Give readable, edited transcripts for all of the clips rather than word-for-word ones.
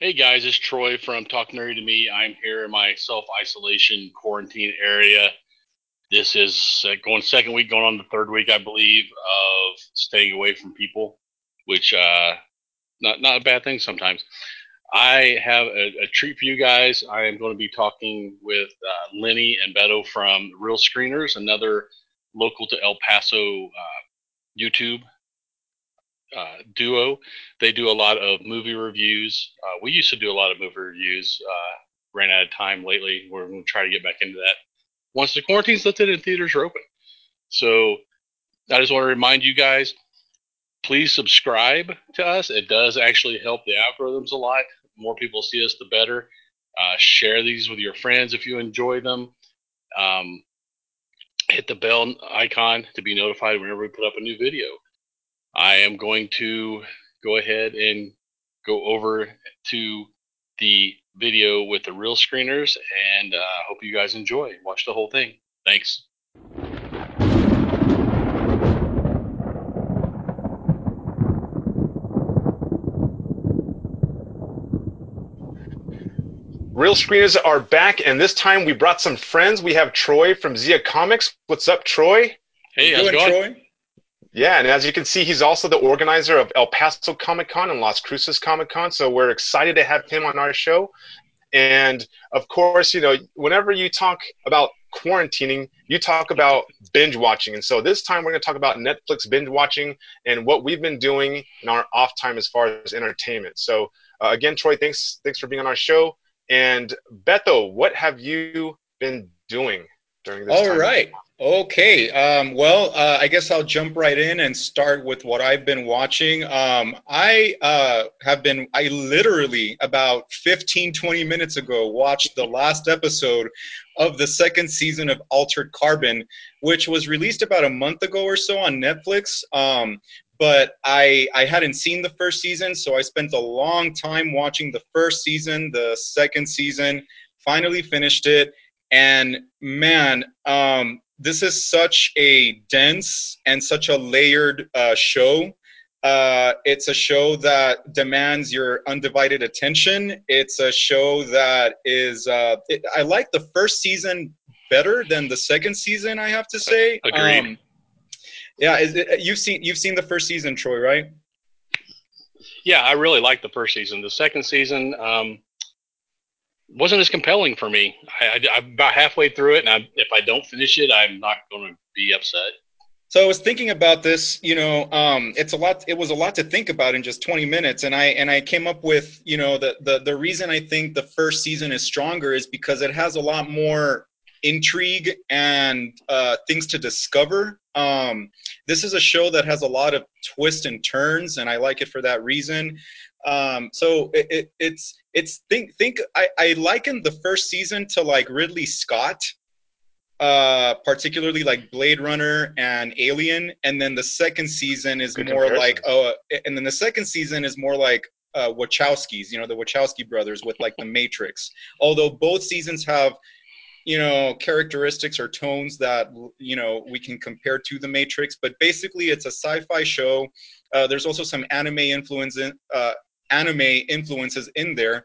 Hey guys, it's Troy from Talk Nerdy to Me. I'm here in my self-isolation quarantine area. This is going second week, going on the third week, I believe, of staying away from people, which not a bad thing sometimes. I have a treat for you guys. I am going to be talking with Lenny and Beto from Real Screeners, another local to El Paso YouTube duo. They do a lot of movie reviews. We used to do a lot of movie reviews. Ran out of time lately. We're going to try to get back into that once the quarantine's lifted and theaters are open. So I just want to remind you guys, please subscribe to us. It does actually help the algorithms a lot. The more people see us, the better. Share these with your friends if you enjoy them. Um, Hit the bell icon to be notified whenever we put up a new video. I am going to go ahead and go over to the video with the Real Screeners, and hope you guys enjoy. Watch the whole thing. Thanks. Real Screeners are back, and this time we brought some friends. We have Troy from Zia Comics. What's up, Troy? How you Hey, how's it doing, going? Troy? Yeah, and as you can see, he's also the organizer of El Paso Comic Con and Las Cruces Comic Con. So we're excited to have him on our show. And of course, whenever you talk about quarantining, you talk about binge watching. And so this time we're going to talk about Netflix binge watching and what we've been doing in our off time as far as entertainment. So again, Troy, thanks for being on our show. And Beto, what have you been doing during this All time? right. Okay. I guess I'll jump right in and start with what I've been watching. I literally about 15, 20 minutes ago watched the last episode of the second season of Altered Carbon, which was released about a month ago or so on Netflix. But I hadn't seen the first season, so I spent a long time watching the first season, the second season, finally finished it. And man, this is such a dense and such a layered show. It's a show that demands your undivided attention. It's a show that is. I like the first season better than the second season, I have to say. Agreed. Yeah, you've seen the first season, Troy, right? Yeah, I really liked the first season. The second season wasn't as compelling for me. I'm about halfway through it, and if I don't finish it, I'm not going to be upset. So I was thinking about this, it's a lot. It was a lot to think about in just 20 minutes, and I came up with, the reason I think the first season is stronger is because it has a lot more intrigue and things to discover. This is a show that has a lot of twists and turns, and I like it for that reason. I liken the first season to like Ridley Scott, particularly like Blade Runner and Alien, and then the second season is Good more like comparison. Wachowskis, the Wachowski brothers with like the Matrix. Although both seasons have characteristics or tones that we can compare to the Matrix, but basically it's a sci-fi show. There's also some anime influences in there.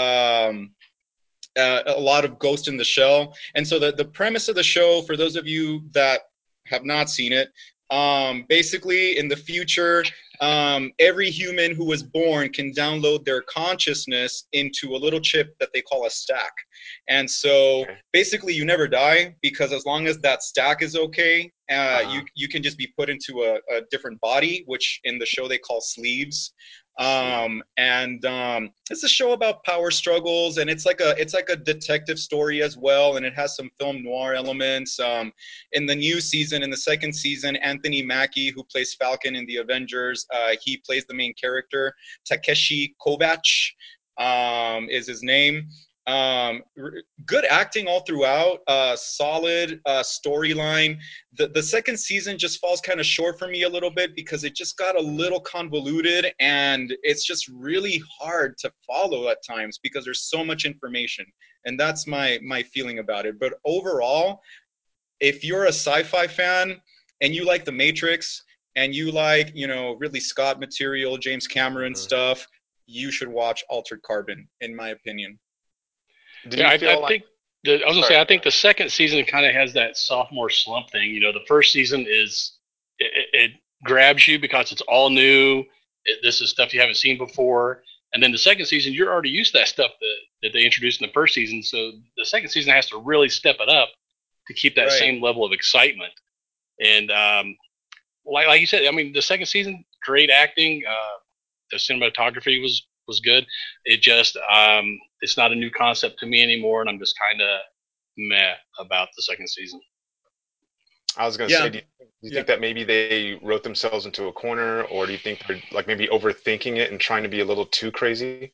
A lot of Ghost in the Shell. And so the premise of the show, for those of you that have not seen it, basically in the future, every human who was born can download their consciousness into a little chip that they call a stack. And so Okay. basically you never die, because as long as that stack is okay, Uh-huh. you can just be put into a different body, which in the show they call sleeves. Sleep. It's a show about power struggles, and it's like a detective story as well, and it has some film noir elements. In the new season, in the second season, Anthony Mackie, who plays Falcon in the Avengers, he plays the main character. Takeshi Kovacs is his name. Um, Good acting all throughout. Solid storyline. The second season just falls kind of short for me a little bit, because it just got a little convoluted, and it's just really hard to follow at times because there's so much information, and that's my feeling about it. But overall, if you're a sci-fi fan and you like The Matrix and you like Ridley Scott material, James Cameron Mhm. stuff, you should watch Altered Carbon, in my opinion. Do Yeah, you I feel like? think I was gonna Sorry. say I think the second season kind of has that sophomore slump thing. The first season it grabs you because it's all new. This is stuff you haven't seen before, and then the second season you're already used to that stuff that they introduced in the first season. So the second season has to really step it up to keep that Right. same level of excitement. And like you said, I mean, the second season, great acting. The cinematography was good. It just it's not a new concept to me anymore, and I'm just kind of meh about the second season. I was going to say, Yeah. do you Yeah. think that maybe they wrote themselves into a corner, or do you think they're like maybe overthinking it and trying to be a little too crazy?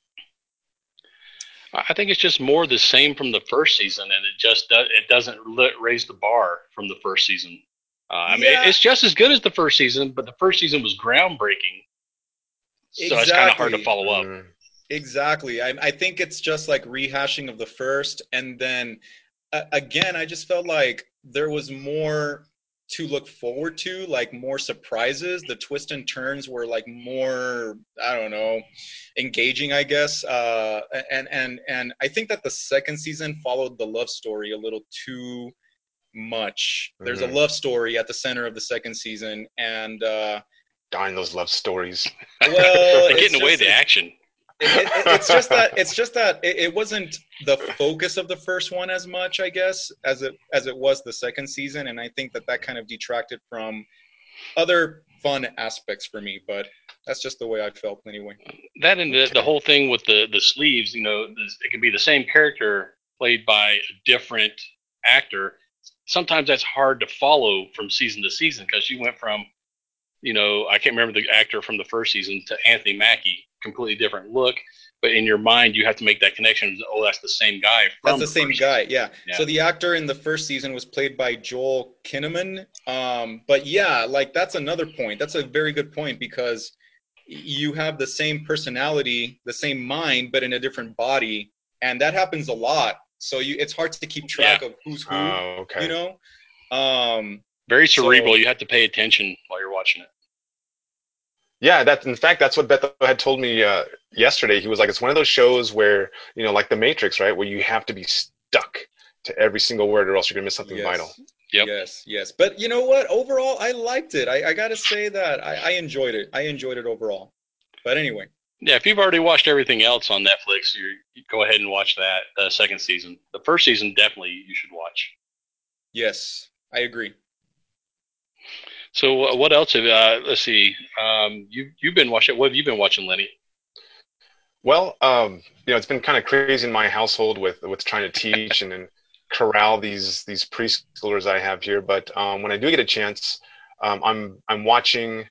I think it's just more the same from the first season, and it doesn't raise the bar from the first season. I mean, Yeah. it's just as good as the first season, but the first season was groundbreaking, so it's kind of hard to Exactly. follow up. Mm, Exactly. I think it's just like rehashing of the first. And then again, I just felt like there was more to look forward to, like more surprises. The twists and turns were like more, I don't know, engaging, I guess. And I think that the second season followed the love story a little too much. There's a mm. love story at the center of the second season. And Darn those love stories. well, And getting away the action. it's just that it wasn't the focus of the first one as much, I guess, as it was the second season, and I think that that kind of detracted from other fun aspects for me. But that's just the way I felt anyway. That and the Okay. whole thing with the sleeves, it can be the same character played by a different actor. Sometimes that's hard to follow from season to season because you went from, I can't remember the actor from the first season to Anthony Mackie, completely different look. But in your mind, you have to make that connection. Oh, that's the same guy That's from the the same first season. guy, yeah. Yeah. So the actor in the first season was played by Joel Kinnaman. But yeah, like that's another point. That's a very good point because you have the same personality, the same mind, but in a different body, and that happens a lot. So it's hard to keep Yeah. track of who's who, Oh, you okay. know. Very So cerebral. You have to pay attention while you're watching it. Yeah, that's in fact that's what Beto had told me yesterday. He was like, it's one of those shows where like The Matrix, right, where you have to be stuck to every single word, or else you're gonna miss something vital. yes, Yep. yes. But you know what? Overall, I liked it. I gotta say that I enjoyed it. I enjoyed it overall. But anyway, Yeah, if you've already watched everything else on Netflix, you go ahead and watch that second season. The first season, definitely you should watch. yes, I agree. So what else have let's see. You've been watching. What have you been watching, Lenny? Well, it's been kind of crazy in my household with trying to teach and then corral these preschoolers I have here. But when I do get a chance, I'm watching,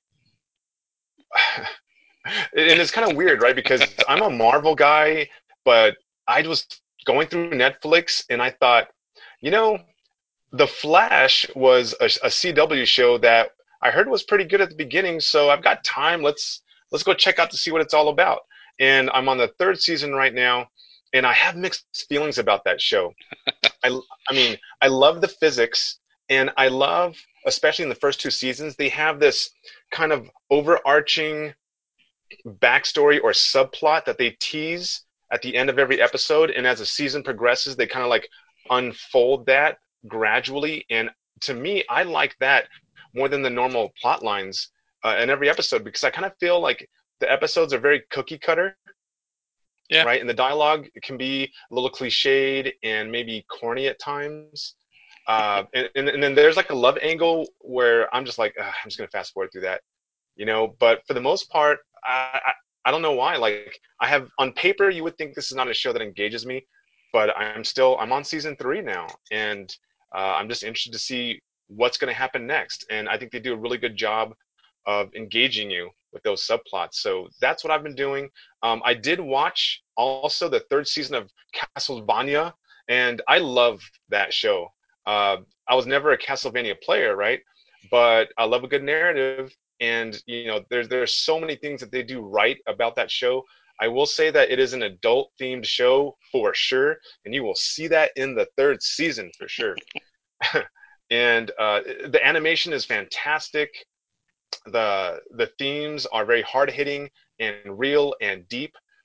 and it's kind of weird, right? Because I'm a Marvel guy, but I was going through Netflix and I thought, you know, The Flash was a CW show that I heard was pretty good at the beginning, so I've got time. Let's go check out to see what it's all about. And I'm on the third season right now, and I have mixed feelings about that show. I mean, I love the physics, and I love, especially in the first two seasons, they have this kind of overarching backstory or subplot that they tease at the end of every episode, and as the season progresses, they kind of like unfold that gradually. And to me, I like that more than the normal plot lines in every episode because I kind of feel like the episodes are very cookie cutter, Yeah, right? And the dialogue can be a little cliched and maybe corny at times. And then there's like a love angle where I'm just like, I'm just gonna fast forward through that, But for the most part, I don't know why. Like I have on paper, you would think this is not a show that engages me, but I'm on season 3 now, and I'm just interested to see what's going to happen next. And I think they do a really good job of engaging you with those subplots. So that's what I've been doing. I did watch also the third season of Castlevania, and I love that show. I was never a Castlevania player, right? But I love a good narrative, and there's so many things that they do right about that show. I will say that it is an adult themed show for sure, and you will see that in the third season for sure. And the animation is fantastic. The themes are very hard hitting and real and deep.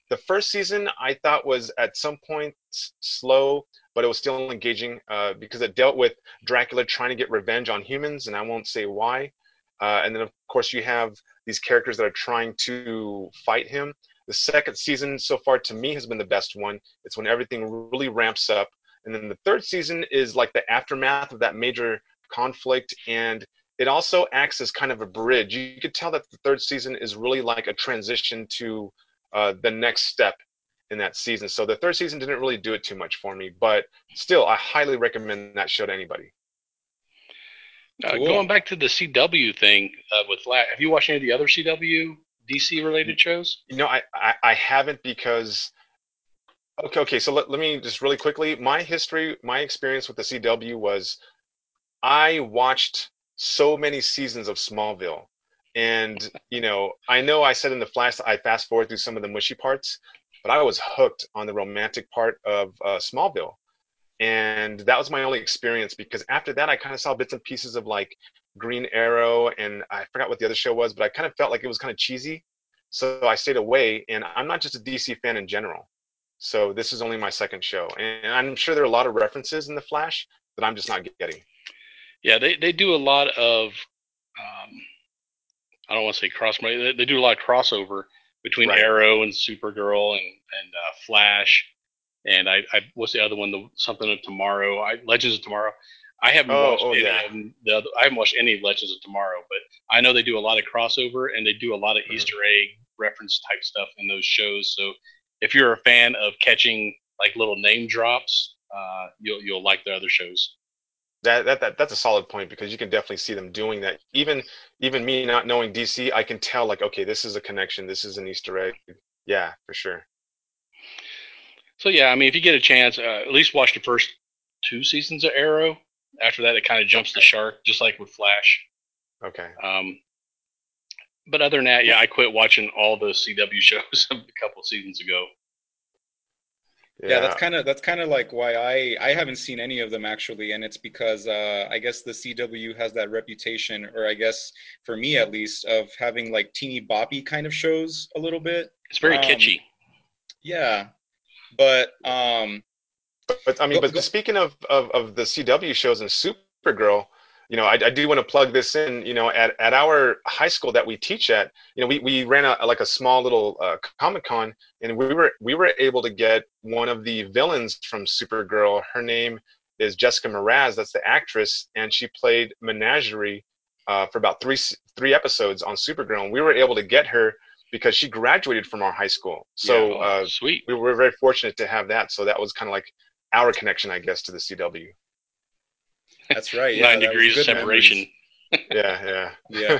The first season I thought was at some points slow, but it was still engaging because it dealt with Dracula trying to get revenge on humans, and I won't say why. And then, of course, you have these characters that are trying to fight him. The second season so far to me has been the best one. It's when everything really ramps up. And then the third season is like the aftermath of that major conflict. And it also acts as kind of a bridge. You could tell that the third season is really like a transition to the next step in that season. So the third season didn't really do it too much for me, but still, I highly recommend that show to anybody. Cool. Going back to the CW thing with Flash, have you watched any of the other CW DC related shows? You know, I haven't because okay. So let me just really quickly. My history, my experience with the CW was I watched so many seasons of Smallville. And, I know I said in the Flash I fast forward through some of the mushy parts, but I was hooked on the romantic part of Smallville. And that was my only experience because after that, I kind of saw bits and pieces of like Green Arrow, and I forgot what the other show was, but I kind of felt like it was kind of cheesy. So I stayed away, and I'm not just a DC fan in general. So this is only my second show. And I'm sure there are a lot of references in The Flash that I'm just not getting. Yeah, they do a lot of I don't want to say cross. They do a lot of crossover between Right. Arrow and Supergirl and Flash, and I what's the other one? The something of Tomorrow. Legends of Tomorrow. I haven't watched Oh any yeah. of them. I haven't watched any Legends of Tomorrow, but I know they do a lot of crossover and they do a lot of Mhm. Easter egg reference type stuff in those shows. So if you're a fan of catching like little name drops, you'll like the other shows. That's a solid point because you can definitely see them doing that. Even me not knowing DC, I can tell like, okay, this is a connection, this is an Easter egg. Yeah, for sure. So yeah, I mean, if you get a chance, at least watch the first two seasons of Arrow. After that, it kind of jumps the shark, just like with Flash. Okay. Um, but other than that, yeah, I quit watching all the CW shows a couple seasons ago. Yeah, Yeah. that's kind of like why I haven't seen any of them actually, and it's because I guess the CW has that reputation, or I guess for me at least, of having like teeny boppy kind of shows a little bit. It's very Um, kitschy. yeah, but But I mean, go, but go, speaking of the CW shows and Supergirl, I do want to plug this in. At our high school that we teach at, we ran like a small little Comic Con, and we were able to get one of the villains from Supergirl. Her name is Jessica Mraz. That's the actress, and she played Menagerie for about three episodes on Supergirl. And we were able to get her because she graduated from our high school. Yeah, So sweet. we were very fortunate to have that. So that was kind of like our connection, I guess, to the CW. that's right. Yeah, Nine that was degrees of good separation. memories. Yeah, Yeah. yeah.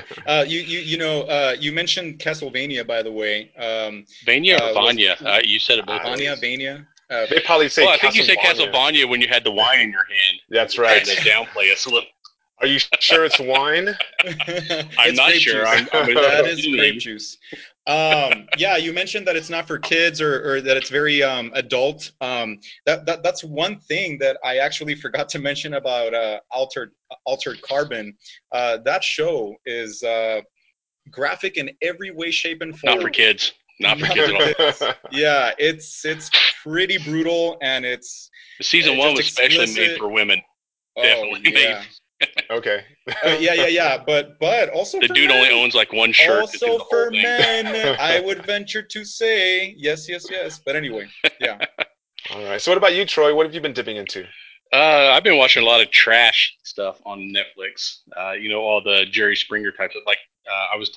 You mentioned Castlevania, by the way. Vania or Was Vanya? You said it both Vania ways. Vania? They probably say Well, I think you said Castlevania. Castlevania when you had the wine in your hand. That's You were trying right. to downplay us a little. Are you sure it's wine? I'm It's not grape sure. juice. I'm That is grape assuming. juice. Yeah, you mentioned that it's not for kids, or that it's very adult. That's one thing that I actually forgot to mention about Altered Carbon. That show is graphic in every way, shape, and Not for form. kids. Not for Not kids for at all. kids. Yeah, it's pretty brutal, and it's Season one just was specially made explicit. for women. Oh Definitely made. yeah. Okay. Yeah. But also The for dude only men. owns like one shirt to do Also the whole for thing. men, I would venture to say yes. But anyway, yeah. All right. So what about you, Troy? What have you been dipping into? I've been watching a lot of trash stuff on Netflix. All the Jerry Springer types of like. I was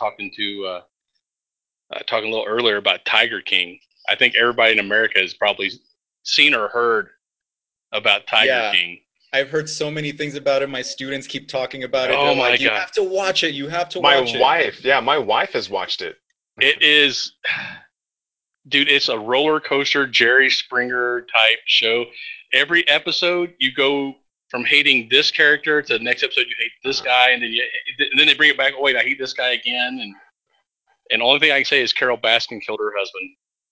talking a little earlier about Tiger King. I think everybody in America has probably seen or heard about Tiger Yeah. King. I've heard so many things about it. My students keep talking about it. They're Oh my like, "You god, have to watch it. You have to My watch it." wife. Yeah, my wife has watched it. it is, dude. It's a roller coaster Jerry Springer type show. Every episode, you go from hating this character to the next episode, you hate this Uh-huh. guy, and then they bring it back. Oh wait, I hate this guy again, and the only thing I can say is Carol Baskin killed her husband.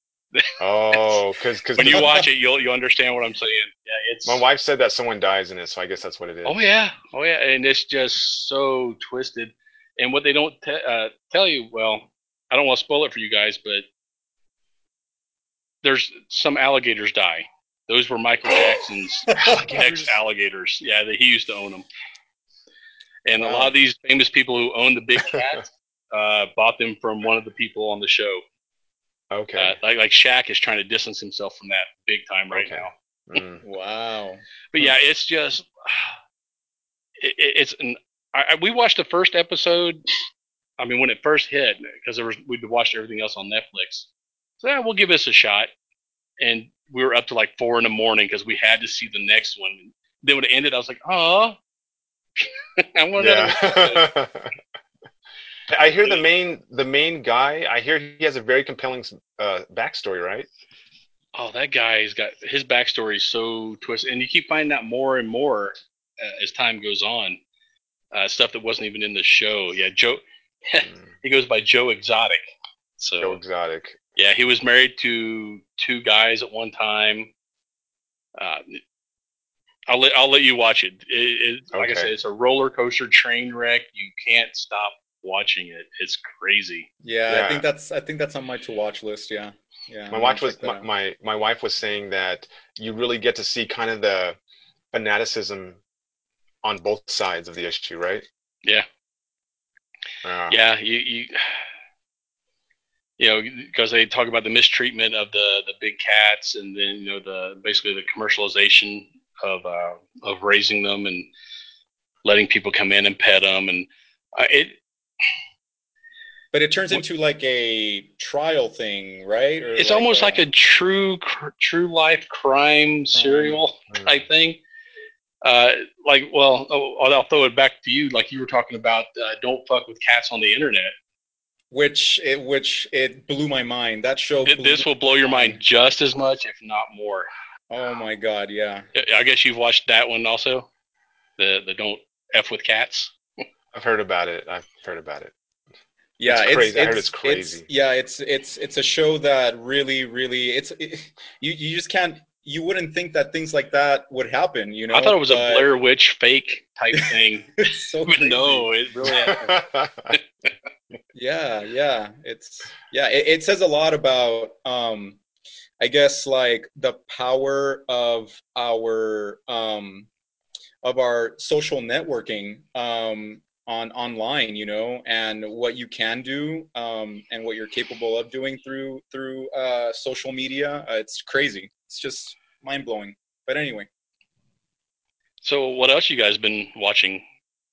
Oh, because When you watch it, you'll understand what I'm saying. Yeah, my it's wife said that someone dies in it, so I guess that's what it oh is. yeah, oh yeah, and it's just so twisted. And what they don't tell you, well, I don't want to spoil it for you guys, but there's some alligators die. Those were Michael Jackson's ex-alligators. Yeah, that he used to own them. And a lot of these famous people who own the big cats bought them from one of the people on the show. Okay. Like Shaq is trying to distance himself from that big time right now. Wow. But yeah, it's just it's an. We watched the first episode. I mean, when it first hit, because we'd watched everything else on Netflix. So yeah, we'll give this a shot. And we were up to like 4 a.m. because we had to see the next one. Then when it ended, I was like, oh, I want another one. I hear the main guy. I hear he has a very compelling backstory, right? Oh, that guy's got his backstory is so twisted, and you keep finding out more and more as time goes on. Stuff that wasn't even in the show. Yeah, Joe. He goes by Joe Exotic. So Joe Exotic. Yeah, he was married to 2 guys at one time. I'll let you watch it. Like I said, it's a roller coaster train wreck. You can't stop watching it. It's crazy. Yeah, I think that's on my to watch list. Yeah. My wife was saying that you really get to see kind of the fanaticism on both sides of the issue, right? Yeah. Yeah, you know, because they talk about the mistreatment of the big cats, and then basically the commercialization of raising them and letting people come in and pet them, and But it turns into like a trial thing, right? Or it's almost like a true life crime serial type thing. I'll throw it back to you. Like you were talking about, don't fuck with cats on the internet. Which it blew my mind. That show. This will blow your mind just as much, if not more. Oh my god! Yeah. I guess you've watched that one also. The don't f with cats. I've heard about it. Yeah, it's crazy. I heard it's crazy. It's a show that really you just can't. You wouldn't think that things like that would happen, you know? I thought it was a Blair Witch fake type thing. It's so crazy. No, it really happened. It says a lot about I guess like the power of our social networking on online, you know, and what you can do and what you're capable of doing through social media. It's crazy. It's just mind blowing. But anyway. So what else you guys been watching?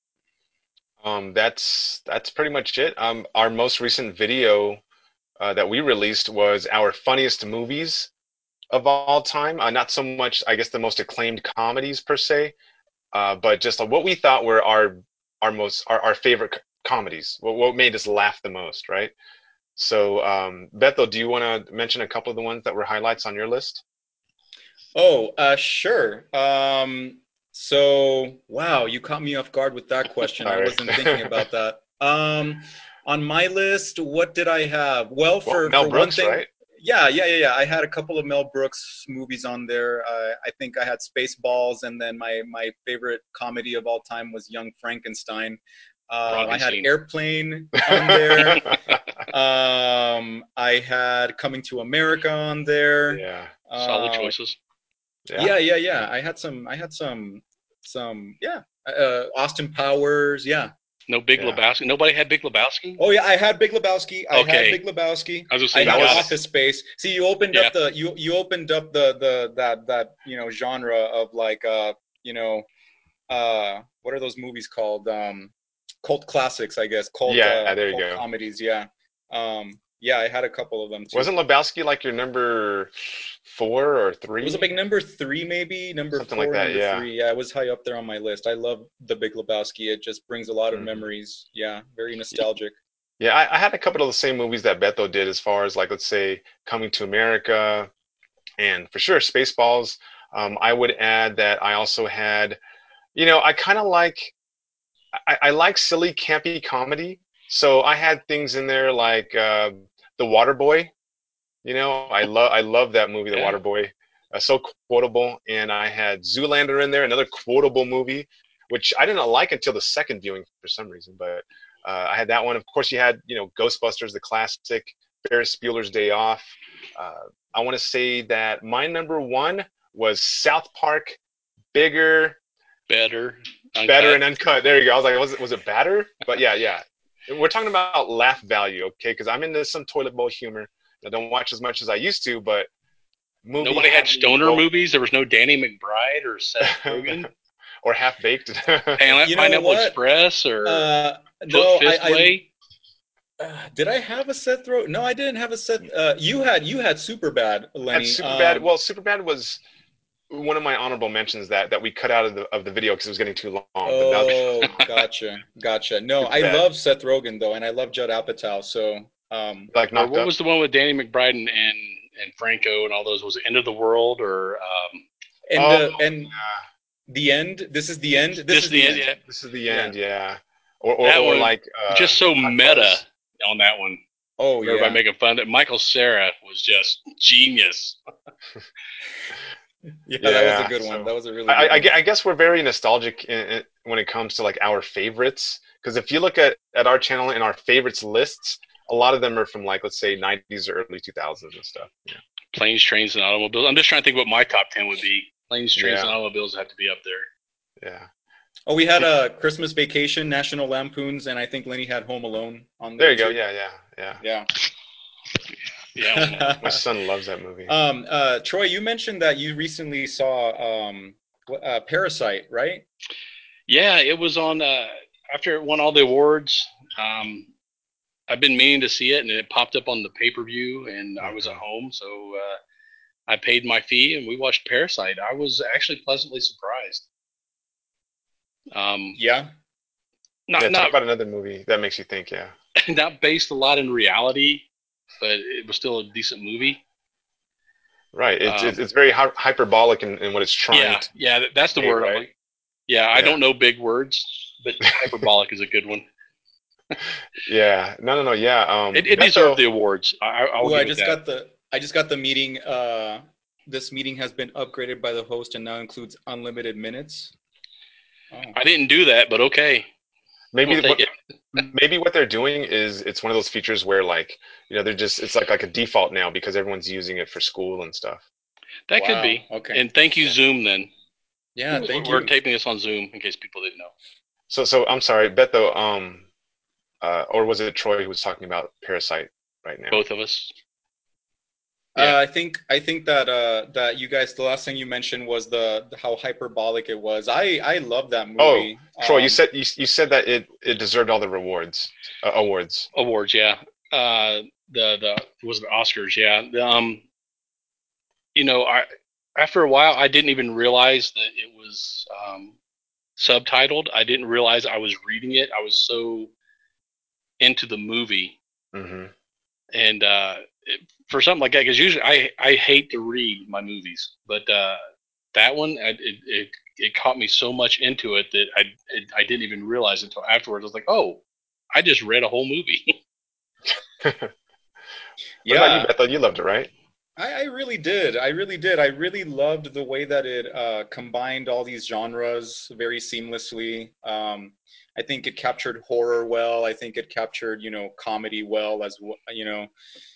That's pretty much it. Our most recent video that we released was our funniest movies of all time. Not so much, I guess, the most acclaimed comedies per se, but just what we thought were our favorite comedies. What made us laugh the most, right? So, Beto, do you want to mention a couple of the ones that were highlights on your list? Oh, sure. So, wow, you caught me off guard with that question. I wasn't thinking about that. On my list, what did I have? Well, for Mel Brooks, one thing, right? Yeah. I had a couple of Mel Brooks movies on there. I think I had Spaceballs, and then my favorite comedy of all time was Young Frankenstein. I had Airplane on there. I had Coming to America on there. Yeah. Solid choices. Yeah. I had some. Austin Powers. Yeah. No Big Lebowski. Nobody had Big Lebowski. Oh yeah, I had Big Lebowski. I had Big Lebowski. I had Office Space. See, you opened up the you opened up that genre of like what are those movies called? Cult classics, I guess. Cult comedies. Yeah. I had a couple of them too. Wasn't Lebowski like your number 4 or 3? It was a big number 3, maybe number something 4, like that, number 3. Yeah, it was high up there on my list. I love The Big Lebowski. It just brings a lot of memories. Yeah, very nostalgic. Yeah, I had a couple of the same movies that Beto did, as far as like, let's say, Coming to America, and for sure Spaceballs. I would add that I also had, I kind of like, I like silly, campy comedy. So I had things in there like The Waterboy. I love that movie, The Waterboy. So quotable. And I had Zoolander in there, another quotable movie, which I didn't like until the second viewing for some reason. But I had that one. Of course, you had, Ghostbusters, the classic, Ferris Bueller's Day Off. I want to say that my number one was South Park, bigger, Better. better, Uncut. and uncut. There you go. I was like, was it better? But yeah, yeah. We're talking about laugh value, okay? Because I'm into some toilet bowl humor. I don't watch as much as I used to, but movie Nobody had had me stoner rolling. movies. There was no Danny McBride or Seth Rogen. Or half baked. You know Pineapple what? Express or Foot No, Fist Way. did I have a Seth Rogen? No, I didn't have a Seth. You had super bad, Had Lenny. Superbad. Well, Superbad was one of my honorable mentions that we cut out of the video because it was getting too long. But that was Oh, gotcha. No, I Superbad. love Seth Rogen though, and I love Judd Apatow. So, Like Or knocked what up. was the one with Danny McBride and Franco and all those? Was it End of the World or and Oh, the end. This is the end. This This is the the End? end. Yeah, this is the Yeah. end. Yeah. Or that or one like just so Hot meta Fuzz. on that one. Oh Everybody yeah. making fun of it. Michael Cera was just genius. Yeah, that was a Yeah. good one. So That was a really good one. I guess we're very nostalgic when it comes to like our favorites. Because if you look at our channel and our favorites lists, a lot of them are from like let's say 90s or early 2000s and stuff. Yeah. Planes, Trains, and Automobiles. I'm just trying to think what my top 10 would be. Planes, Trains, and Yeah. Automobiles have to be up there. Yeah. Oh, we had a Christmas Vacation, National Lampoons, and I think Lenny had Home Alone on There there you go. too. Yeah. Yeah. Yeah. Yeah. My son loves that movie. Troy, you mentioned that you recently saw Parasite, right? Yeah, it was on after it won all the awards. I've been meaning to see it, and it popped up on the pay-per-view, and I was at home, so I paid my fee, and we watched Parasite. I was actually pleasantly surprised. Yeah. Yeah. Not Talk not about another movie that makes you think. Yeah. not based a lot in reality, but it was still a decent movie. Right. It's very hyperbolic in what it's trying to Yeah, that's the say, word. I'm right? like, yeah, I Yeah. don't know big words, but hyperbolic is a good one. Yeah. No. Yeah. It Beto, deserved the awards. I'll Oh, I give it just that. got the meeting. This meeting has been upgraded by the host and now includes unlimited minutes. Oh. I didn't do that, but okay. maybe We'll take what it. maybe what they're doing is it's one of those features where like they're just it's like a default now because everyone's using it for school and stuff. That could Wow. be. Okay. And thank you, Yeah. Zoom. Then Yeah, thank we're you. taping this on Zoom in case people didn't know. So I'm sorry, Beto. Or was it Troy who was talking about Parasite right now? Both of us. Yeah. I think that you guys, the last thing you mentioned was the how hyperbolic it was. I love that Oh, movie. Troy, you said that it deserved all the awards. Awards, yeah. The was it Oscars, yeah. I after a while I didn't even realize that it was subtitled. I didn't realize I was reading it. I was so into the movie, Mm-hmm. and for something like that, because usually I hate to read my movies, but that one it caught me so much into it that I didn't even realize it until afterwards. I was like, oh, I just read a whole movie. What about you, Yeah, Beto? You loved it, right? I really did. I really did. I really loved the way that it combined all these genres very seamlessly. I think it captured horror well. I think it captured, comedy well as well.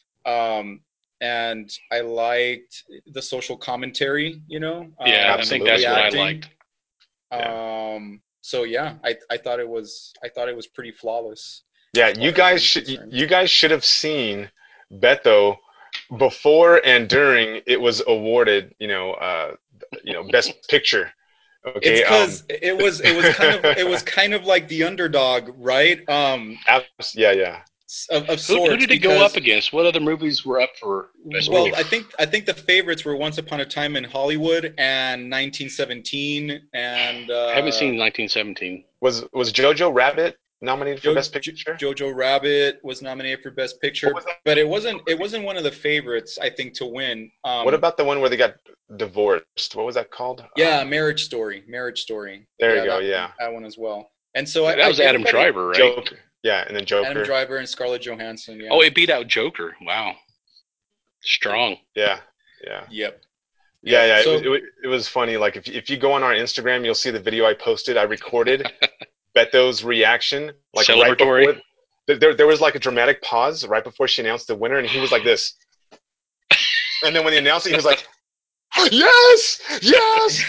And I liked the social commentary. Yeah, I think Absolutely, that's the what I yeah. acting. liked. Yeah. So yeah, I thought it was pretty flawless Yeah, as far as I'm concerned. you guys should have seen Beto before and during it was awarded, best picture. It's Okay. because it was kind of like the underdog, right? Yeah. Of Who sorts did it go up because against? What other movies were up for best well, Ooh. picture? I think the favorites were Once Upon a Time in Hollywood and 1917 and I haven't seen 1917. Was Jojo Rabbit nominated for best picture? Jojo Rabbit was nominated for Best What Picture, was that? but it wasn't one of the favorites I think to win. What about the one where they got divorced? What was that called? Yeah, Marriage Story. Marriage Story. There you Yeah, go. Yeah. that one as well. And so That was Adam everybody, Driver, right? Joker. Yeah, and then Adam Joker. Driver and Scarlett Johansson. Yeah. Oh, it beat out Joker. Wow, strong. Yeah. Yep. Yeah. So It was funny. Like if you go on our Instagram, you'll see the video I posted. I recorded Beto's reaction, like right Celebratory. before. There was like a dramatic pause right before she announced the winner, and he was like this. And then when they announced it, he was like, yes, yes.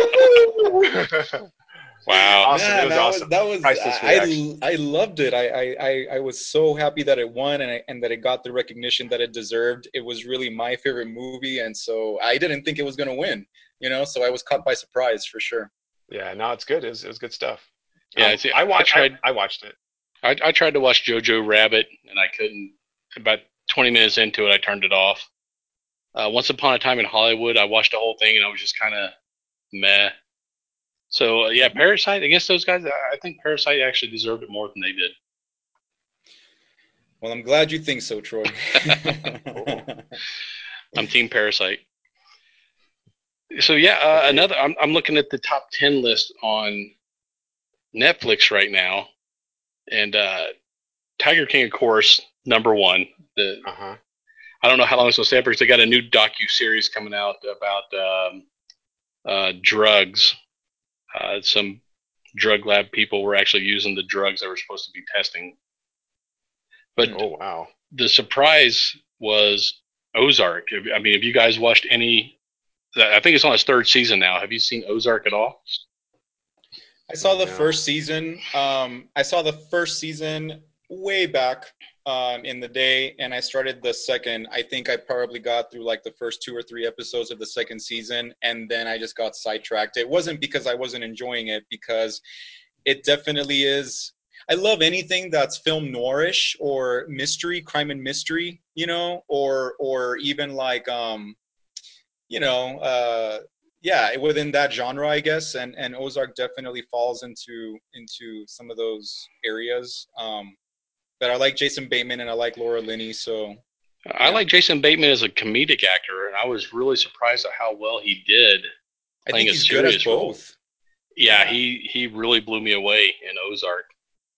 Wow. Awesome. It Man, was awesome. that was Priceless reaction. I loved it. I was so happy that it won and that it got the recognition that it deserved. It was really my favorite movie, and so I didn't think it was going to win. So I was caught by surprise for sure. Yeah, no, it's good. It was good stuff. Yeah, see, I watched it. I tried to watch Jojo Rabbit, and I couldn't. About 20 minutes into it, I turned it off. Once Upon a Time in Hollywood, I watched the whole thing, and I was just kind of meh. So yeah, Parasite against those guys, I think Parasite actually deserved it more than they did. Well, I'm glad you think so, Troy. I'm Team Parasite. So yeah, Okay. another. I'm looking at the top 10 list on Netflix right now, and Tiger King, of course, number one. Uh-huh. I don't know how long it's going to stay up because they got a new docu series coming out about drugs. Some drug lab people were actually using the drugs they were supposed to be testing. But Oh, wow. the surprise was Ozark. I mean, have you guys watched any? I think it's on its third season now. Have you seen Ozark at all? I saw the No. first season. I saw the first season way back in the day, and I started the second. I think I probably got through like the first 2 or 3 episodes of the second season, and then I just got sidetracked. It wasn't because I wasn't enjoying it, because it definitely is. I love anything that's film noirish or mystery, crime and mystery, or even like yeah, within that genre, I guess, and Ozark definitely falls into some of those areas. But I like Jason Bateman and I like Laura Linney, so I yeah, like Jason Bateman as a comedic actor, and I was really surprised at how well he did I playing think a he's good as serious role. both. Yeah, Yeah, he really blew me away in Ozark.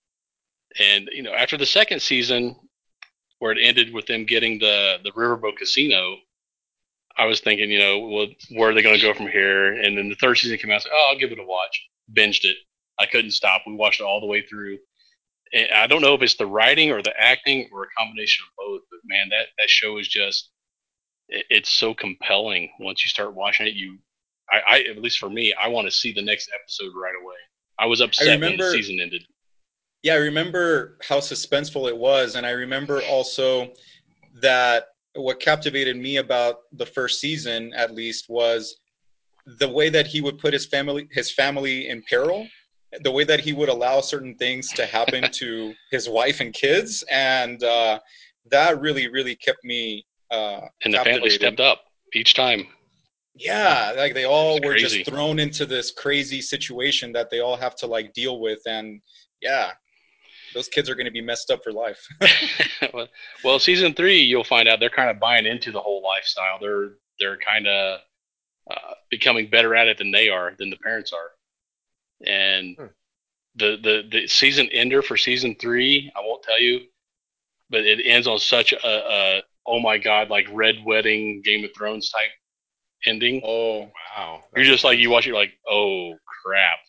And after the second season, where it ended with them getting the Riverboat Casino, I was thinking, well, where are they going to go from here? And then the third season came out. I was like, oh, I'll give it a watch. Binged it. I couldn't stop. We watched it all the way through. And I don't know if it's the writing or the acting or a combination of both, but man, that show is just it's so compelling. Once you start watching it, at least for me, I want to see the next episode right away. I was I upset when the remember. season ended. Yeah, I remember how suspenseful it was, and I remember also that what captivated me about the first season, at least, was the way that he would put his family in peril, the way that he would allow certain things to happen to his wife and kids, and that really kept me And the family captivated. stepped up each time. Yeah, like they It was all were just crazy. thrown into this crazy situation that they all have to like deal with, and yeah, those kids are going to be messed up for life. Well, season 3, you'll find out they're kind of buying into the whole lifestyle. They're kind of becoming better at it than the parents are. And Hmm. the season ender for season 3, I won't tell you, but it ends on such a oh my god, like Red Wedding, Game of Thrones type ending. Oh, Wow. You're That's just like, you intense. watch it, you're like, oh crap.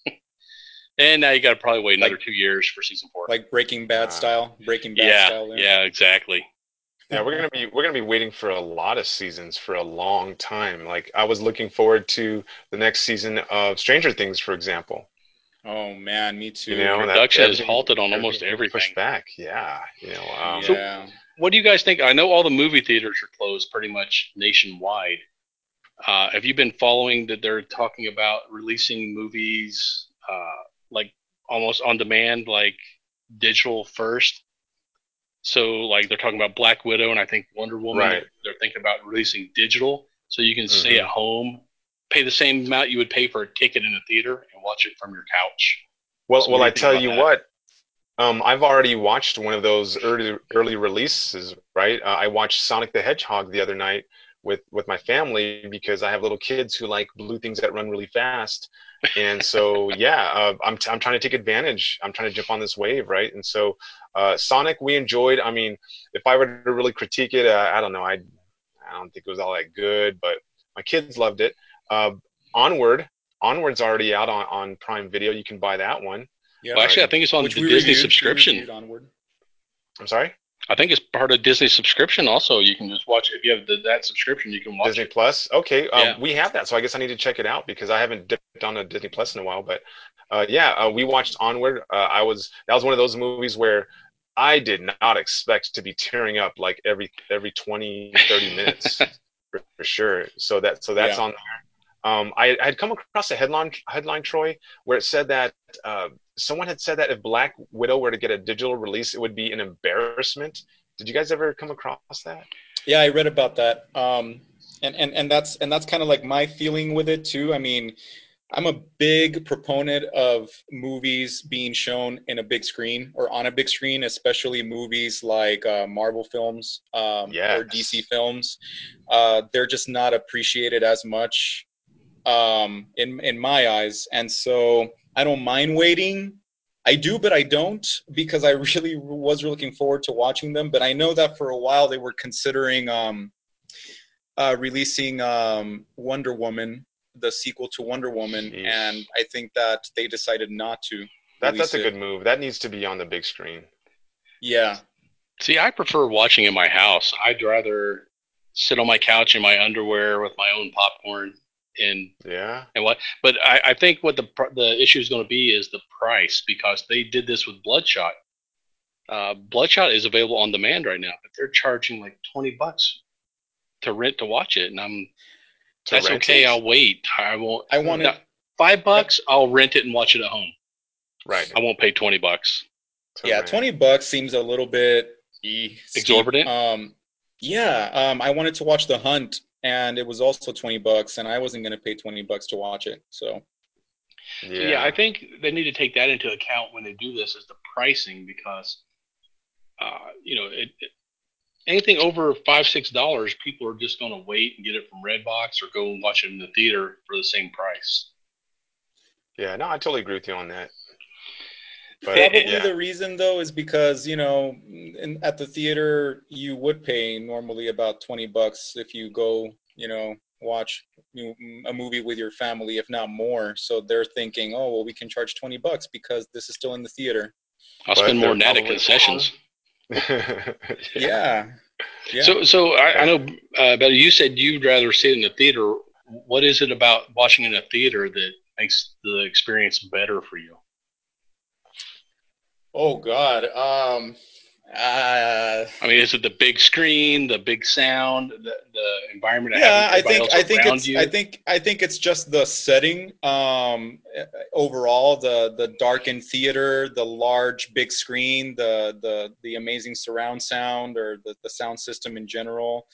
And now you got to probably wait another like 2 years for season 4. like Breaking Bad Yeah, style there. yeah, exactly. Yeah, we're gonna be waiting for a lot of seasons for a long time. Like I was looking forward to the next season of Stranger Things, for example. Oh man, me You too. know, and that Production is halted on almost everything's being pushed everything. back. Yeah, So, Yeah. what do you guys think? I know all the movie theaters are closed pretty much nationwide. Have you been following that they're talking about releasing movies like almost on demand, like digital first? So, like they're talking about Black Widow and I think Wonder Woman. right. They're thinking about releasing digital, so you can stay at Hmm. home, pay the same amount you would pay for a ticket in a theater, and watch it from your couch. Well, So, what well, do I you think tell about you that? what. I've already watched one of those early releases, right? I watched Sonic the Hedgehog the other night with my family because I have little kids who like blue things that run really fast, and so yeah, I'm trying to take advantage. I'm trying to jump on this wave, right? And so Sonic we enjoyed. I mean, if I were to really critique it, I don't know. I don't think it was all that good, but my kids loved it. Uh, Onward, Onward's already out on Prime Video. You can buy that one. Yep. Well, actually, I think it's on Which the we Disney reviewed. We subscription. reviewed Onward. I'm sorry. I think it's part of Disney subscription. Also, you can just watch if you have that subscription, you can watch Disney it. Plus. Okay, Yeah. we have that, so I guess I need to check it out because I haven't dipped on a Disney Plus in a while. But yeah, we watched Onward. That was one of those movies where I did not expect to be tearing up like every 20, 30 minutes for sure. So that's Yeah. on. I had come across a headline, Troy, where it said that someone had said that if Black Widow were to get a digital release, it would be an embarrassment. Did you guys ever come across that? Yeah, I read about that. And that's kind of like my feeling with it too. I mean, I'm a big proponent of movies being shown in a big screen or on a big screen, especially movies like Marvel films or DC Yes. films. They're just not appreciated as much in my eyes, and so I don't mind waiting. I do, but I don't because I really was looking forward to watching them. But I know that for a while they were considering releasing Wonder Woman, the sequel to Wonder Woman, and Yeesh. I think that they decided not to That's release a it. good move. That needs to be on the big screen. Yeah, See, I prefer watching in my house. I'd rather sit on my couch in my underwear with my own popcorn and Yeah. what. But I think what the issue is going to be is the price because they did this with Bloodshot. Bloodshot is available on demand right now, but they're charging like $20 to rent to watch it, and To that's rent okay. it? I'll wait. I won't. I Hmm. wanted. Now, five Yep. bucks, I'll rent it and watch it at home. Right. I won't pay $20. To Yeah, rent. $20 seems a little bit steep. Exorbitant. Yeah, I wanted to watch The Hunt, and it was also $20, and I wasn't going to pay $20 to watch it. So So yeah, I Yeah. think they need to take that into account when they do this as the pricing because anything over $5-6, people are just going to wait and get it from Redbox or go and watch it in the theater for the same price. Yeah. No, I totally agree with you on that. But probably yeah. the reason though is because at the theater you would pay normally about $20 if you go watch a movie with your family, if not more. So they're thinking, oh well, we can charge $20 because this is still in the theater. I'll spend But more they're than that at probably wrong. concessions. Yeah. Yeah, yeah. So I Yeah. know, but you said you'd rather sit in the theater. What is it about watching in a theater that makes the experience better for you? Oh God. I mean, is it the big screen, the big sound, the environment of having Yeah, I everybody think else I think around it's I you? think I think it's just the setting. Overall, the darkened theater, the large big screen, the amazing surround sound or the sound system in general,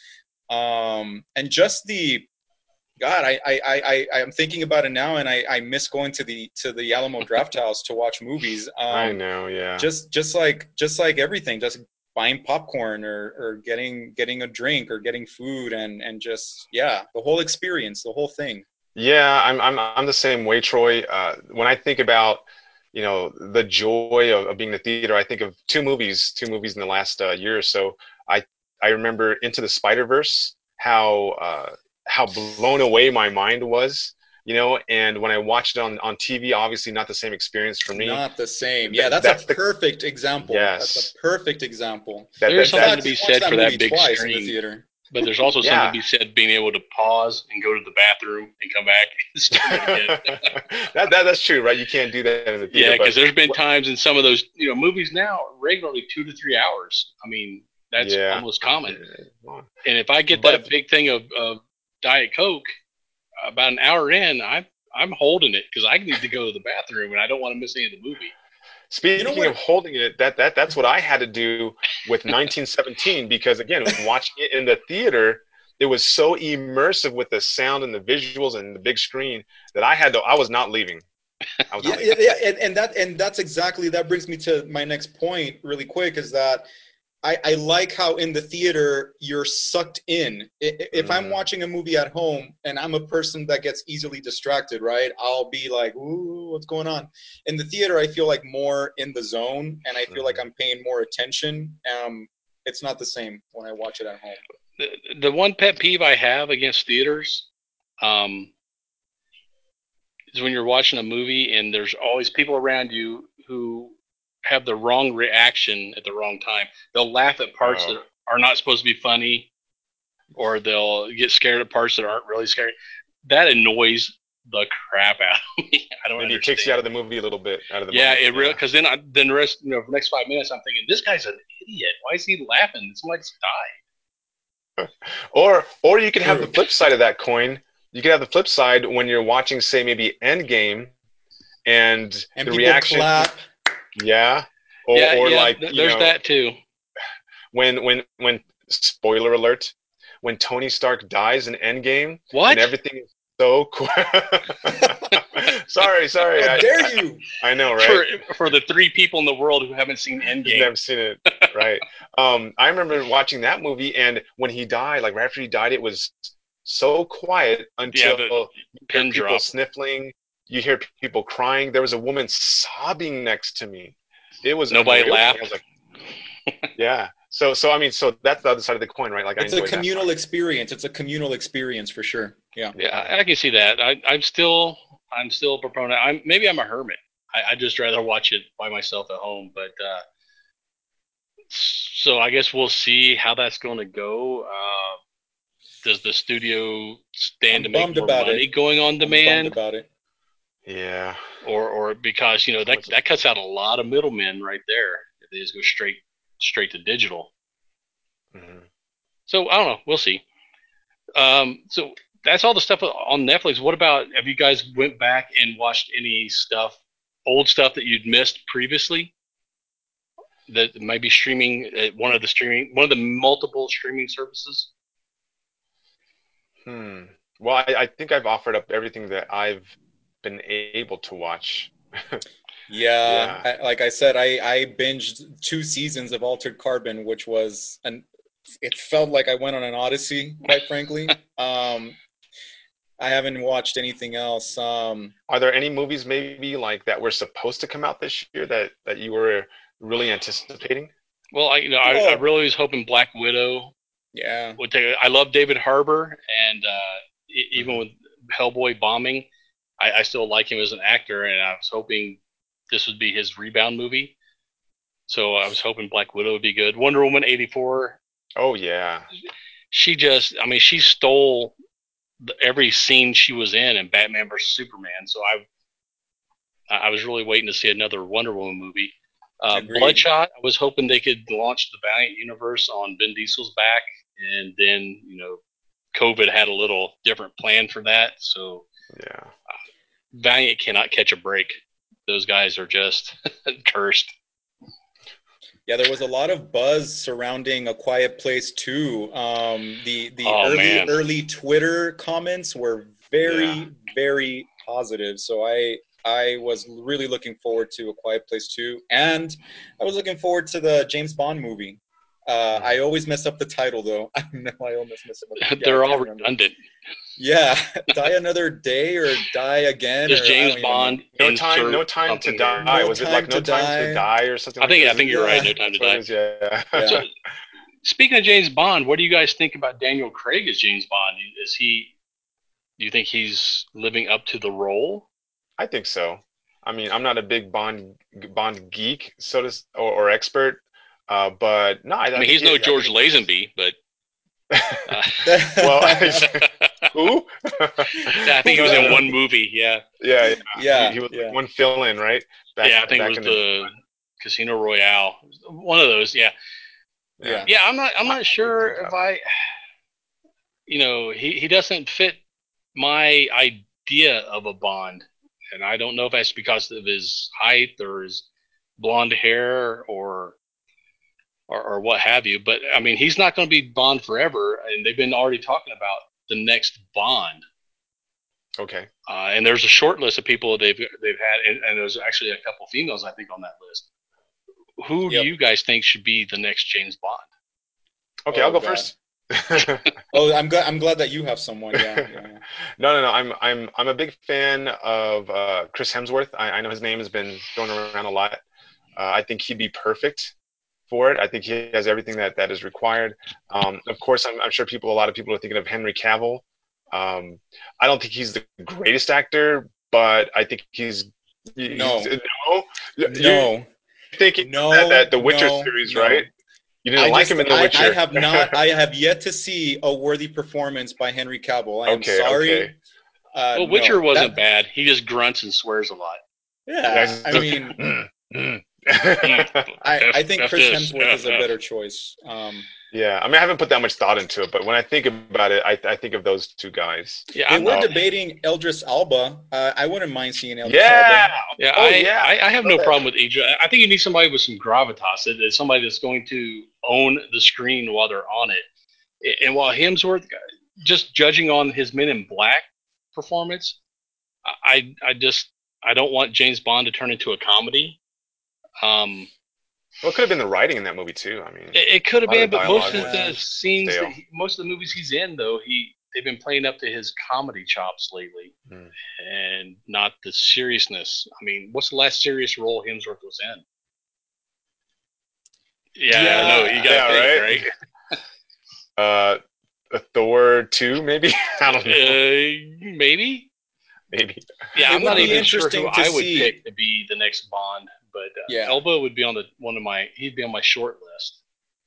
and just the God. I'm thinking about it now, and I miss going to the Alamo Draft House to watch movies. I know. Yeah. Just like everything, just buying popcorn or getting a drink or getting food and just yeah, the whole experience, the whole thing. Yeah. I'm the same way, Troy. When I think about the joy of being in the theater, I think of two movies in the last year or so. I I remember Into the Spider Verse, how blown away my mind was. And when I watched it on TV, obviously not the same experience for me. Not the same. Yeah, that's a That's the perfect example. That's a yes. perfect example. That There's that In that something to fact, be we watched said that for movie that big twice in the screen, theater. but there's also something to yeah. be said being able to pause and go to the bathroom and come back and start it again. That's true, right? You can't do that in the theater, Yeah, but because there's been times in some of those movies now regularly 2 to 3 hours. I mean, that's yeah, almost common. yeah. And if I get But if that big thing of Diet Coke about an hour in, I'm holding it because I need to go to the bathroom and I don't want to miss any of the movie. You know speaking of what? holding it, that's what I had to do with 1917 because again, watching it in the theater, it was so immersive with the sound and the visuals and the big screen that I was not leaving. I was not Yeah, leaving. yeah, yeah, and that's exactly that brings me to my next point really quick is that I like how in the theater you're sucked in. If I'm Mm, watching a movie at home and I'm a person that gets easily distracted, right? I'll be like, "Ooh, what's going on?" In the theater, I feel like more in the zone, and I feel like mhm. I'm paying more attention. It's not the same when I watch it at home. The one pet peeve I have against theaters um, is when you're watching a movie and there's always people around you who have the wrong reaction at the wrong time. They'll laugh at parts that are not supposed to be funny, or they'll get scared at parts that aren't really scary. That annoys the crap out of me. I don't Maybe understand. it takes you out of the movie a little bit, out of the yeah, moment. it really, because then the rest, for the next 5 minutes, I'm thinking this guy's an idiot. Why is he laughing? Somebody's died. Or you can have the flip side of that coin. You can have the flip side when you're watching, say, maybe Endgame, and the reaction. Clap. Yeah. Or like there's that too. When spoiler alert, when Tony Stark dies in Endgame, what? And everything is so cool. sorry. How dare you? I know, right? For the 3 people in the world who haven't seen Endgame. Never seen it, right? I remember watching that movie, and when he died, like right after he died, it was so quiet until you hear people drop. sniffling, you hear people crying. There was a woman sobbing next to me. It was nobody laughed. I was like, yeah. So I mean, so that's the other side of the coin, right? Like it's a communal experience. It's a communal experience for sure. Yeah. Yeah, I can see that. I'm still a proponent. Maybe I'm a hermit. I just rather watch it by myself at home. But so I guess we'll see how that's going to go. Does the studio stand to make more money going on demand? I'm bummed about it. Yeah. Or because that cuts out a lot of middlemen right there. If they just go straight to digital. Mm-hmm. So I don't know. We'll see. So that's all the stuff on Netflix. What about, have you guys went back and watched any old stuff that you'd missed previously? That might be streaming at one of the multiple streaming services? Well, I think I've offered up everything that I've been able to watch. Yeah. Like I said, I binged 2 seasons of Altered Carbon, which was it felt like I went on an odyssey, quite frankly. I haven't watched anything else. Are there any movies maybe like that were supposed to come out this year that you were really anticipating? Well, I really was hoping Black Widow. Yeah. Would take. I love David Harbour, and even with Hellboy bombing, I still like him as an actor, and I was hoping this would be his rebound movie. So I was hoping Black Widow would be good. Wonder Woman 84. Oh yeah. She stole every scene she was in Batman vs Superman. So I was really waiting to see another Wonder Woman movie. Bloodshot, I was hoping they could launch the Valiant universe on Vin Diesel's back, and then COVID had a little different plan for that. So yeah, Valiant cannot catch a break. Those guys are just cursed. Yeah, there was a lot of buzz surrounding A Quiet Place 2. The early Twitter comments were very, very positive. So I was really looking forward to A Quiet Place 2, and I was looking forward to the James Bond movie. I always mess up the title, though. I know I almost mess up. They're all redundant. Yeah, Die Another Day or Die Again. There's James Bond. No time to die. Was it like No Time to Die or something? I think you're right. No Time to Die. Yeah. So, speaking of James Bond, what do you guys think about Daniel Craig as James Bond? Do you think he's living up to the role? I think so. I mean, I'm not a big Bond geek, or expert, but no. I mean, he's no George Lazenby, but. Well, who? I think he was in one movie. Yeah. He was one fill-in, right? I think it was the Casino Royale. One of those. Yeah. I'm not sure if I. He doesn't fit my idea of a Bond, and I don't know if that's because of his height or his blonde hair or what have you. But I mean, he's not going to be Bond forever, and they've been already talking about the next Bond. Okay. And there's a short list of people they've had, and there's actually a couple females I think on that list. Who do you guys think should be the next James Bond? Okay, I'll go first. I'm glad that you have someone. Yeah. No. I'm a big fan of Chris Hemsworth. I know his name has been thrown around a lot. I think he'd be perfect for it. I think he has everything that is required. Of course, I'm sure a lot of people are thinking of Henry Cavill. I don't think he's the greatest actor, but I think he's no. thinking No, that the Witcher no, series, no. right? You didn't like him in The I Witcher. have not. I have yet to see a worthy performance by Henry Cavill. I am Okay, sorry. okay. Well, Witcher No, wasn't that. bad. He just grunts and swears a lot. Yeah, Yeah, I mean, Mm, I think F Chris this, Hemsworth is a F. better choice. yeah. I mean, I haven't put that much thought into it, but when I think about it, I think of those two guys. Yeah, They I'm were not. debating Eldris Alba. I wouldn't mind seeing Eldris Yeah. Alba. Yeah, Oh yeah. I have Love no that. problem with Idris. I think you need somebody with some gravitas. It's somebody that's going to own the screen while they're on it. And while Hemsworth, just judging on his Men in Black performance, I just I don't want James Bond to turn into a comedy. Um, Well, it could have been the writing in that movie too. I mean, it could a have lot been, of the but most dialogue of was the scenes stale. most of the movies he's in, though, they've been playing up to his comedy chops lately, Mm. and not the seriousness. I mean, what's the last serious role Hemsworth was in? Yeah, I know. You got to Yeah, think, right. right? A Thor 2, maybe. I don't know. Maybe. Maybe. Yeah, It I'm would not be even sure who interesting to I would see. pick to be the next Bond, but Yeah. Elba would be on he'd be on my short list.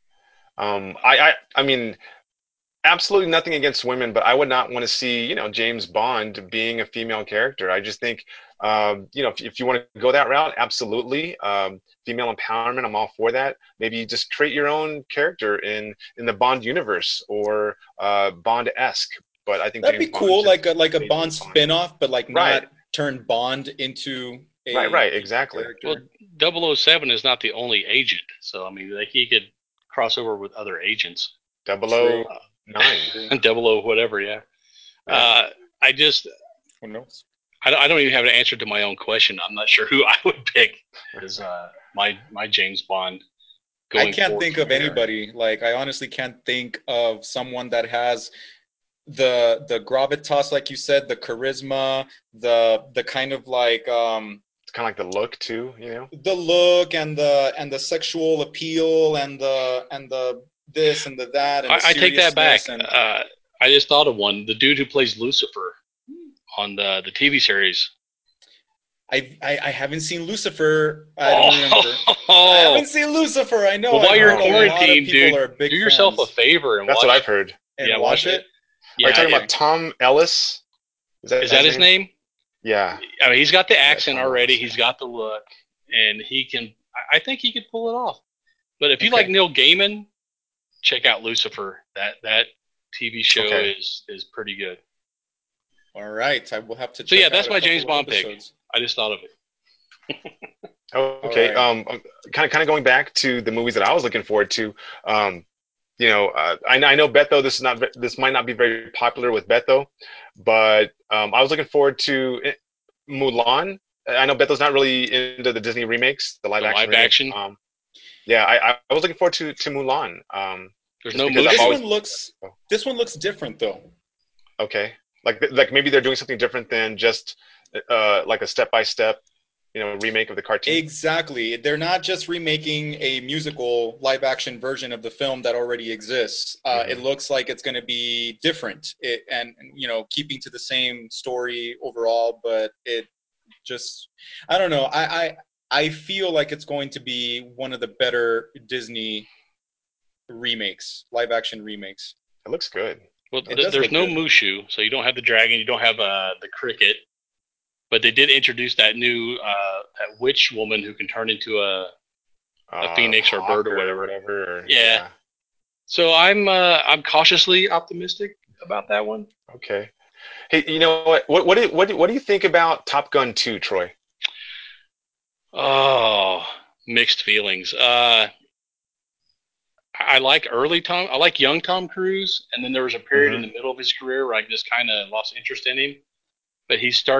I mean, absolutely nothing against women, but I would not want to see, James Bond being a female character. I just think, if you want to go that route, absolutely. Female empowerment, I'm all for that. Maybe you just create your own character in the Bond universe or Bond-esque. But I think That'd be James Bond cool, should like a stay Bond James Bond. spin-off, but like Right, not turn Bond into a right, female exactly. Well, character. 007 is not the only agent, so I mean, like he could cross over with other agents. True. 009. True. And 00 whatever, yeah. Yeah. I just Who knows? I don't even have an answer to my own question. I'm not sure who I would pick as my James Bond I going can't forward think from of here. anybody. Like I honestly can't think of someone that has the gravitas, like you said, the charisma, the kind of like It's kind of like the look too, the look and the sexual appeal and the this and the that and the I take that back. seriousness and I just thought of one. The dude who plays Lucifer on the TV series. I haven't seen Lucifer. I don't remember. I Oh, haven't seen Lucifer. I know. well, I've while you're in heard Oh, a man. lot of quarantine, people dude, are big do yourself a fans favor and That's what watch. I've heard. and Yeah, watch watch it. it. Are you Yeah, talking about Tom Ellis? is that his name? Yeah. I mean, he's got the Yeah, accent Tom already. Ellis, He's yeah. got the look, and he can. I think he could pull it off. But if you Okay. like Neil Gaiman, check out Lucifer. That TV show Okay. is pretty good. All right, I will have to So check yeah, out that's a my couple James of Bond pick. episodes. I just thought of it. Okay. All right. Kind of going back to the movies that I was looking forward to. I know Beto. This might not be very popular with Beto, but I was looking forward to Mulan. I know Beto's not really into the Disney remakes, the live The action live remakes. action. Yeah, I was looking forward to Mulan. There's Just no because I've This Mushu. always one looks different though. okay. Like maybe they're doing something different than just like a step by step, remake of the cartoon. Exactly. They're not just remaking a musical live action version of the film that already exists. It Mhm. looks like it's going to be different and keeping to the same story overall, but it just I don't know. I feel like it's going to be one of the better Disney remakes, live action remakes. It looks good. Well, It does there's look no good. Mushu, so you don't have the dragon, you don't have the cricket, but they did introduce that new that witch woman who can turn into a phoenix or a bird Hawk or whatever. whatever. Yeah. So I'm cautiously optimistic about that one. Okay. Hey, you know what? What do you think about Top Gun 2, Troy? Oh, mixed feelings. I like I like young Tom Cruise, and then there was a period in Hmm. the middle of his career where I just kind of lost interest in him. But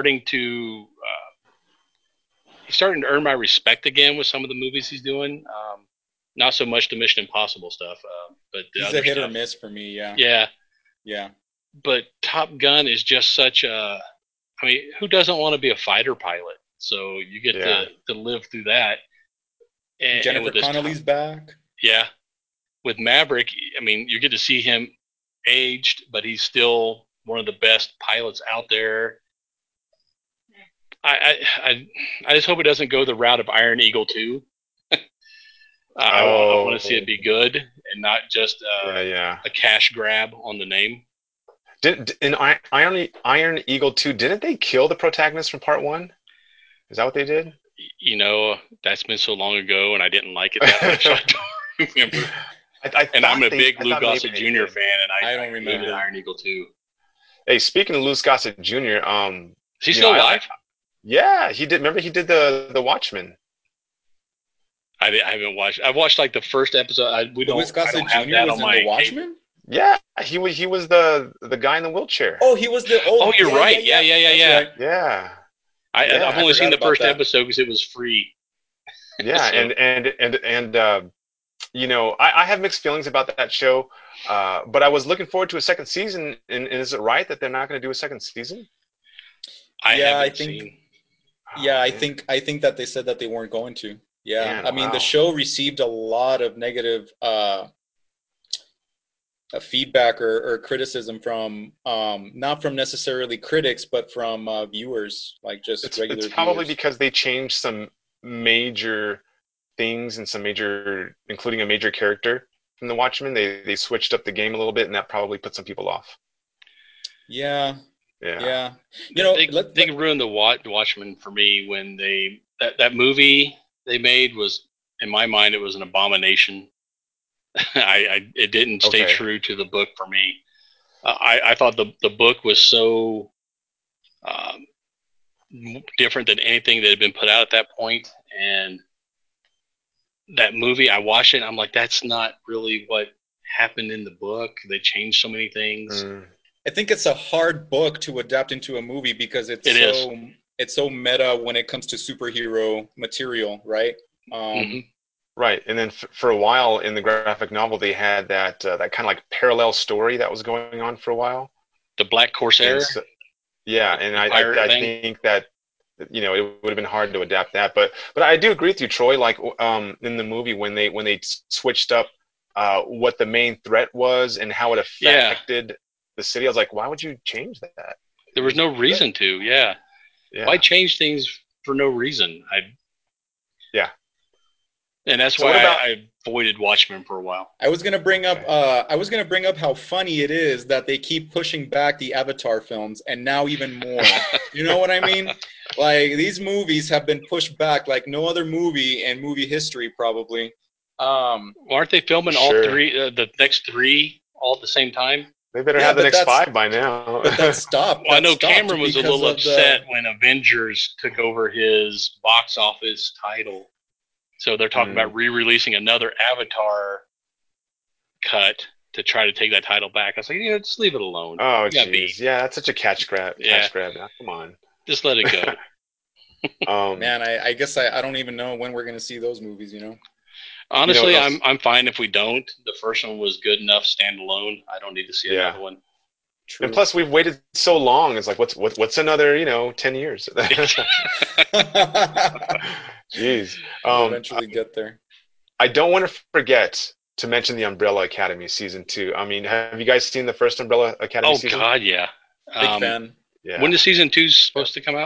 he's starting to earn my respect again with some of the movies he's doing. Not so much the Mission Impossible stuff, but the He's a other hit or stuff. miss for me. Yeah. Yeah, Yeah. but Top Gun is just such a. I mean, who doesn't want to be a fighter pilot? So you get Yeah. to live through that, and Jennifer with this, Connelly's back. yeah, with Maverick, I mean, you get to see him aged, but he's still one of the best pilots out there. I I, I just hope it doesn't go the route of Iron Eagle 2. I want to see it Oh, be good and not just yeah. a cash grab on the name. Did in Iron Eagle 2, didn't they kill the protagonist from part one? Is that what they did? You know, that's been so long ago, and I didn't like it that much. I don't remember. And I'm a big I Lou thought maybe Gossett they Jr. did. fan, and I I don't hated remember. Iron Eagle 2. Hey, speaking of Louis Gossett Jr., Is he still alive? yeah, he did. Remember, he did the Watchmen. I haven't watched. I've watched like the first episode. Louis I Gossett don't have Jr. that was on in The my cable. Watchmen. Yeah, he was the guy in the wheelchair. Oh, he was the Oh, old. you're Yeah, yeah, right. Yeah, yeah. yeah, yeah, That's yeah. right. Yeah, I've I yeah, only seen forgot the about first that. episode because it was free. yeah, So I have mixed feelings about that show, but I was looking forward to a second season. And is it right that they're not going to do a second season? I Yeah, I haven't think. seen. Yeah, Oh man, I think that they said that they weren't going to. Yeah, man, I mean the wow. show received a lot of negative feedback or criticism from not from necessarily critics, but from viewers, like just It's regular probably viewers. because they changed some major things and including a major character from the Watchmen. They switched up the game a little bit, and that probably put some people off. Yeah, Yeah. yeah. You know, They ruined the Watchmen for me when that movie they made was, in my mind, it was an abomination. It didn't stay Okay. true to the book for me. I thought the book was so um, different than anything that had been put out at that point, and that movie I watched it. And I'm like, that's not really what happened in the book. They changed so many things. Mm. I think it's a hard book to adapt into a movie because It is. it's so meta when it comes to superhero material, right? Um, Mm-hmm. Right. And then for a while in the graphic novel, they had that kind of like parallel story that was going on for a while. The Black And Corsair, so, yeah, and the pirate I thing. think that it would have been hard to adapt that, but I do agree with you, Troy. Like in the movie when they switched up what the main threat was and how it Yeah, affected the city, I was like, why would you change that? there It was was no good. reason to. Yeah, why Yeah, change things for no reason? yeah. And that's So why what about? I avoided Watchmen for a while. Okay. I was gonna bring up how funny it is that they keep pushing back the Avatar films and now even more. You know what I mean? Like these movies have been pushed back like no other movie in movie history probably. Um, Well, aren't they filming all Sure. three, the next three, all at the same time? They better yeah, have the next five by now. but that stopped. Well, I That know stopped Cameron was a because little of upset the when Avengers took over his box office title. So they're talking Hmm. about re-releasing another Avatar cut to try to take that title back. I was like, just leave it alone. Oh, You got beef. geez. Yeah, that's such a catch grab. Yeah, Cash grab. Now, come on. just let it go. Um, man. I guess I don't even know when we're gonna see those movies. You know. Honestly, no, I'm fine if we don't. The first one was good enough standalone. I don't need to see yeah. another one. And True. plus, we've waited so long. It's like, what's another, 10 years? Jeez. We'll Um, eventually get there. I don't want to forget to mention the Umbrella Academy season two. I mean, have you guys seen the first Umbrella Academy Oh season? God, yeah. Big Um, fan. when Yeah. is season two Yeah. supposed to come out?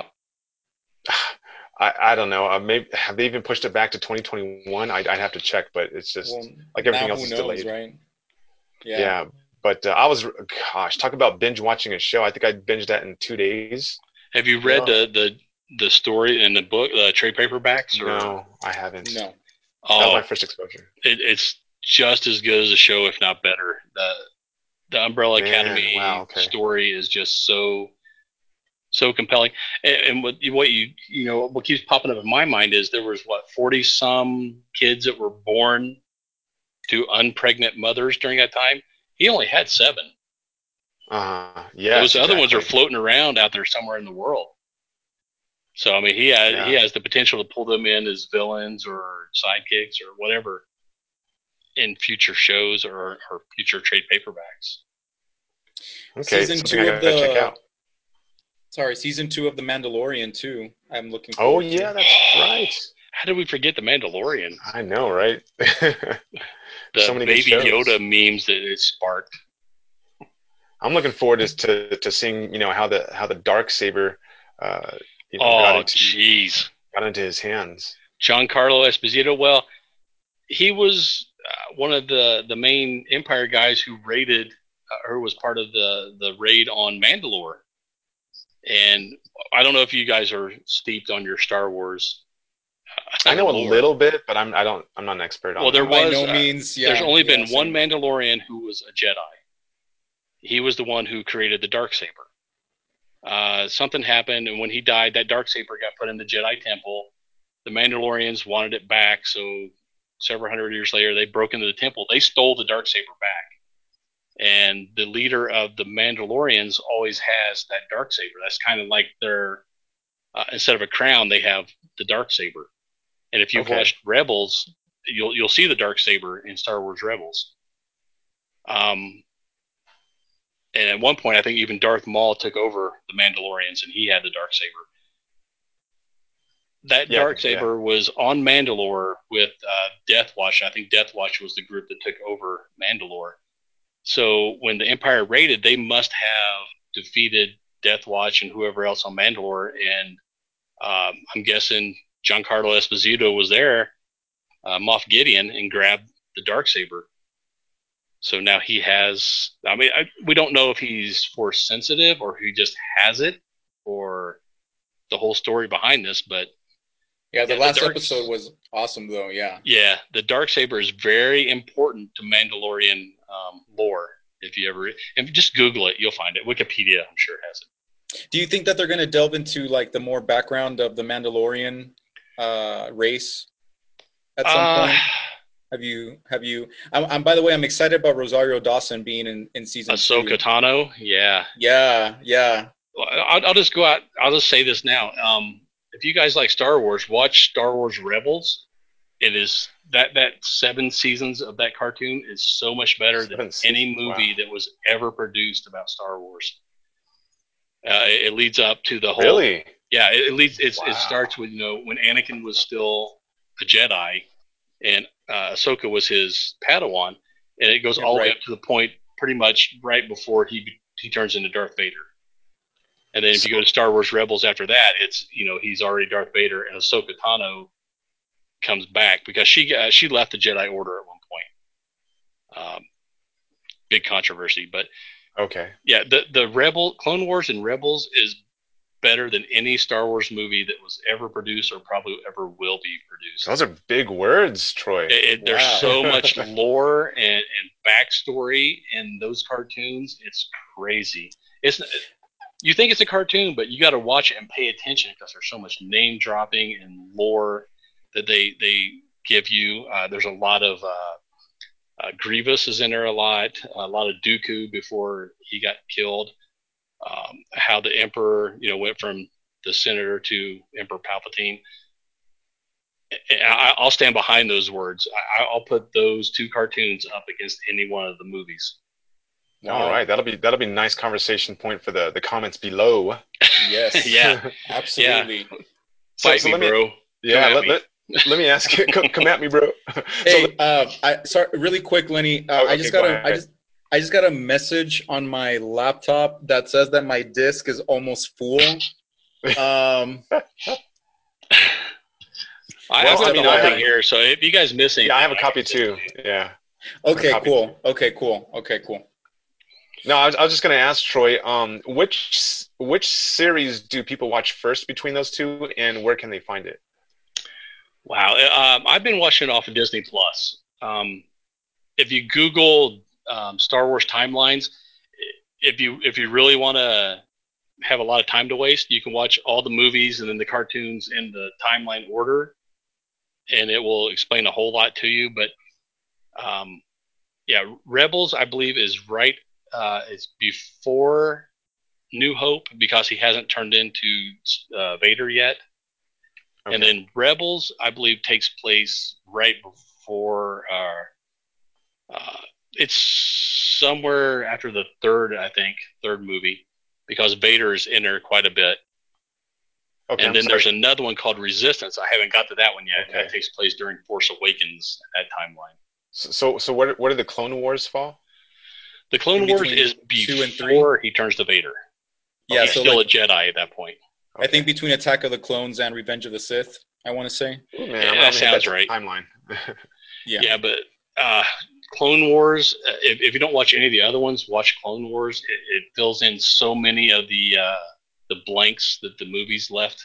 I don't know. Maybe have they even pushed it back to 2021? I'd have to check, but it's Well, just like now everything else who is knows, delayed. right? Yeah. Yeah. But gosh, talk about binge watching a show. I think I binged that in 2 days. Have you read Whoa. the story in the book, the trade paperbacks, or No, I haven't. No. That was oh, my first exposure. it's just as good as the show, if not better. The Umbrella Man, wow. Academy Okay. story is just so compelling. And what keeps popping up in my mind is there was 40 some kids that were born to unpregnant mothers during that time. He only had 7. Those Yes, other ones are exactly. floating around out there somewhere in the world. So I mean, he Yeah. has the potential to pull them in as villains or sidekicks or whatever in future shows or future trade paperbacks. Okay, Season something I two of gotta check the out. season two of the Mandalorian too. I'm looking Oh forward to. yeah, that's right. How did we forget the Mandalorian? I know, right? There's so The many good Baby Yoda shows. memes that it sparked. I'm looking forward to seeing how the dark saber uh, got Oh, into jeez. got into his hands. Giancarlo Esposito. Well, he was one of the main Empire guys who raided or was part of the raid on Mandalore. And I don't know if you guys are steeped on your Star Wars I know a lore. little bit, but I'm not an expert on. Well, there that. By was no means. there's only been one same. Mandalorian who was a Jedi. He was the one who created the Darksaber. Something happened, and when he died, that Darksaber got put in the Jedi Temple. The Mandalorians wanted it back, so several hundred years later, they broke into the temple. They stole the Darksaber back. And the leader of the Mandalorians always has that Darksaber. That's kind of like their, instead of a crown, they have the Darksaber. And if you've watched Rebels, you'll see the Darksaber in Star Wars Rebels. And at one point, I think even Darth Maul took over the Mandalorians, and he had the Darksaber. That Darksaber was on Mandalore with Death Watch. I think Death Watch was the group that took over Mandalore. So when the Empire raided, they must have defeated Death Watch and whoever else on Mandalore. And I'm guessing Giancarlo Esposito was there, Moff Gideon, and grabbed the Darksaber. So now he has. I mean, we don't know if he's Force sensitive or he just has it, or the whole story behind this. But yeah, the last episode was awesome, though. Yeah. Yeah, the Darksaber is very important to Mandalorian lore. If you just Google it, you'll find it. Wikipedia, I'm sure, has it. Do you think that they're going to delve into like the more background of the Mandalorian race at some point? Have you? I'm by the way, I'm excited about Rosario Dawson being in season Ahsoka 2. Tano, yeah. I'll just go out. I'll just say this now. If you guys like Star Wars, watch Star Wars Rebels. It is that 7 seasons of that cartoon is so much better than any movie that was ever produced about Star Wars. It leads up to the whole. Really? Yeah, it leads. It starts with when Anakin was still a Jedi, and Ahsoka was his Padawan, and it goes all the way up to the point pretty much right before he turns into Darth Vader. And then if you go to Star Wars Rebels after that, it's he's already Darth Vader, and Ahsoka Tano comes back because she left the Jedi Order at one point. Big controversy, but yeah, the Clone Wars and Rebels is better than any Star Wars movie that was ever produced or probably ever will be produced. Those are big words, Troy. There's so much lore and backstory in those cartoons. It's crazy. You think it's a cartoon, but you got to watch it and pay attention because there's so much name dropping and lore that they give you. There's a lot of Grievous is in there a lot of Dooku before he got killed. How the Emperor, went from the Senator to Emperor Palpatine. I'll stand behind those words. I'll put those 2 cartoons up against any one of the movies. Wow. All right, that'll be a nice conversation point for the comments below. Yes. Yeah. Absolutely. Yeah. Fight me, bro. Yeah. Let me ask you. Come at me, bro. Hey, sorry, really quick, Lenny. I just got a message on my laptop that says that my disk is almost full. I have the whole thing here, so if you guys miss anything, I have a copy too. Yeah. Okay, cool. No, I was just going to ask Troy, which series do people watch first between those 2, and where can they find it? Wow, I've been watching it off of Disney Plus. If you Google Star Wars timelines, if you really want to have a lot of time to waste, you can watch all the movies and then the cartoons in the timeline order, and it will explain a whole lot to you. But Rebels, I believe, is right. It's before New Hope because he hasn't turned into Vader yet. Okay. And then Rebels, I believe, takes place right before. It's somewhere after the third movie, because Vader's in there quite a bit. Okay, and then there's another one called Resistance. I haven't got to that one yet. Okay. That takes place during Force Awakens, that timeline. So where do the Clone Wars fall? The Clone Wars is before he turns to Vader. Yeah, he's still a Jedi at that point. Okay. I think between Attack of the Clones and Revenge of the Sith, I want to say. Ooh, man, that sounds right. Timeline. Yeah, but Clone Wars. If you don't watch any of the other ones, watch Clone Wars. It fills in so many of the blanks that the movies left.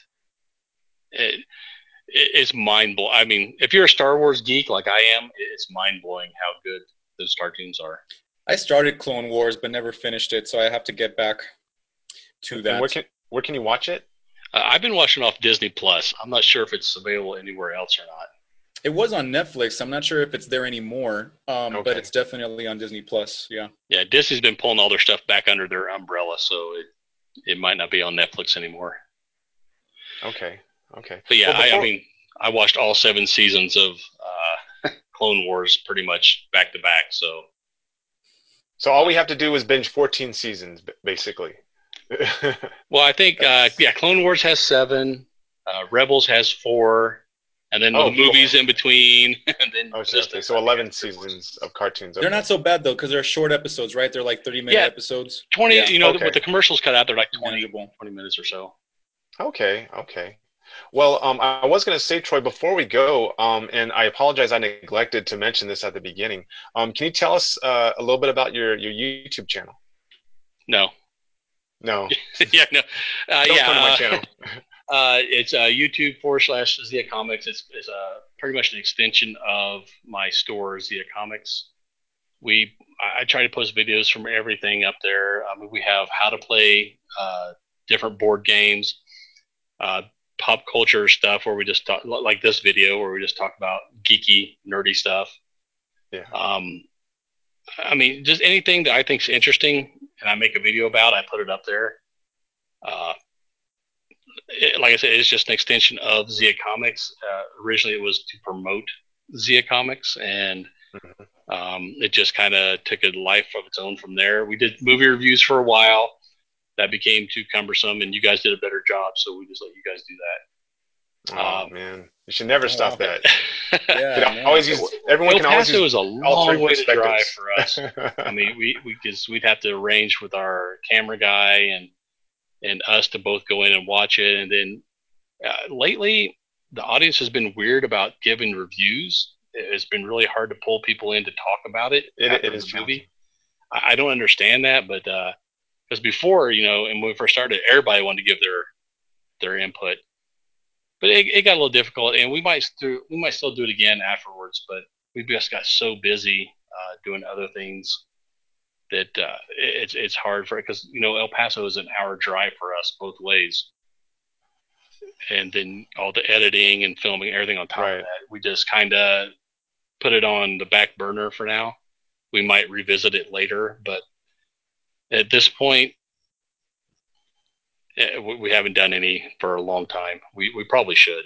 It's mind blowing. I mean, if you're a Star Wars geek like I am, it's mind blowing how good those cartoons are. I started Clone Wars but never finished it, so I have to get back to And that. where can you watch it? I've been watching off Disney Plus. I'm not sure if it's available anywhere else or not. It was on Netflix. I'm not sure if it's there anymore, but Okay. it's definitely on Disney Plus. Yeah. Yeah, Disney's been pulling all their stuff back under their umbrella, so it might not be on Netflix anymore. Okay. But yeah, Well, I mean, I watched all 7 seasons of Clone Wars pretty much back to back. So all we have to do is binge 14 seasons, basically. well, I think Clone Wars has 7, Rebels has 4, and then the movies in between. And then okay. So 11 seasons of cartoons. Okay. They're not so bad though, because they're short episodes, right? They're like 30-minute episodes. 20. Yeah. You know, with the commercials cut out, they're like 20 minutes or so. Okay. Well, I was going to say, Troy, before we go, and I apologize, I neglected to mention this at the beginning. Can you tell us a little bit about your YouTube channel? No. No. Yeah, no. Don't come to my channel. It's YouTube/Zia Comics. It's pretty much an extension of my store, Zia Comics. I try to post videos from everything up there. I mean, we have how to play different board games, pop culture stuff where we just talk, like this video where we just talk about geeky, nerdy stuff. Yeah. I mean, just anything that I think is interesting and I make a video about, I put it up there. Like I said, it's just an extension of Zia Comics. Originally, it was to promote Zia Comics, and it just kind of took a life of its own from there. We did movie reviews for a while. That became too cumbersome, and you guys did a better job, so we just let you guys do that. Oh man, you should never stop that. Yeah, always use, everyone can always use. El Paso is a long way to drive for us. I mean, we'd have to arrange with our camera guy and us to both go in and watch it. And then lately, the audience has been weird about giving reviews. It's been really hard to pull people in to talk about it after the movie. I don't understand that, but because before, you know, and when we first started, everybody wanted to give their input. But it got a little difficult, and we might still do it again afterwards. But we just got so busy doing other things that it's hard for it, because you know El Paso is an hour drive for us both ways, and then all the editing and filming, everything on top of that, we just kind of put it on the back burner for now. We might revisit it later, but at this point, we haven't done any for a long time. We probably should.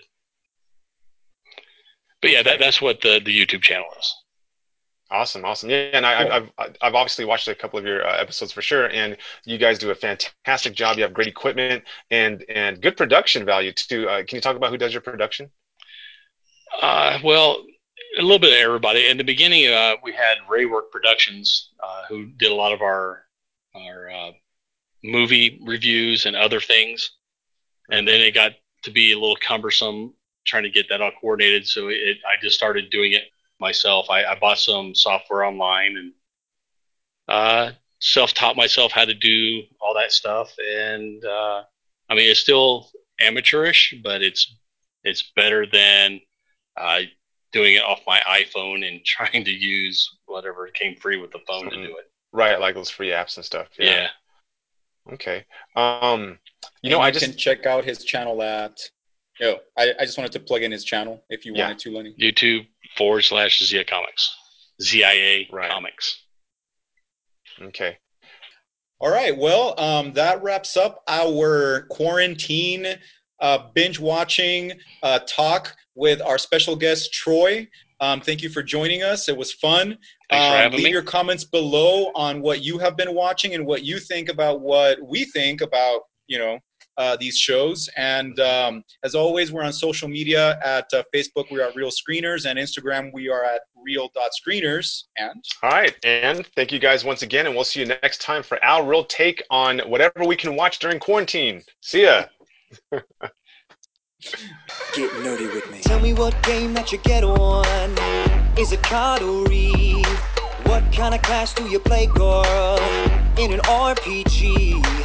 But yeah, that's what the YouTube channel is. Awesome. Yeah, and I've obviously watched a couple of your episodes for sure, and you guys do a fantastic job. You have great equipment and good production value too. Can you talk about who does your production? Well, a little bit of everybody. In the beginning, we had Raywork Productions, who did a lot of our movie reviews and other things, and then it got to be a little cumbersome trying to get that all coordinated. So I just started doing it myself. I bought some software online and self-taught myself how to do all that stuff. And I mean, it's still amateurish, but it's better than doing it off my iPhone and trying to use whatever came free with the phone to do it. Right, like those free apps and stuff. Yeah. Okay. You know, I can check out his channel at. I just wanted to plug in his channel if you wanted to, Lenny. YouTube/Zia Comics. ZIA Comics. Okay. All right. Well, that wraps up our quarantine binge watching talk with our special guest, Troy. Thank you for joining us. It was fun. Thanks for having me. Leave your comments below on what you have been watching and what you think about what we think about, these shows. And as always, we're on social media at Facebook, we are Real Screeners, and Instagram, we are at real.screeners. And all right, and thank you guys once again, and we'll see you next time for our real take on whatever we can watch during quarantine. See ya. Get nerdy with me. Tell me what game that you get on. Is it Keanu Reeves? What kind of class do you play, girl? In an RPG?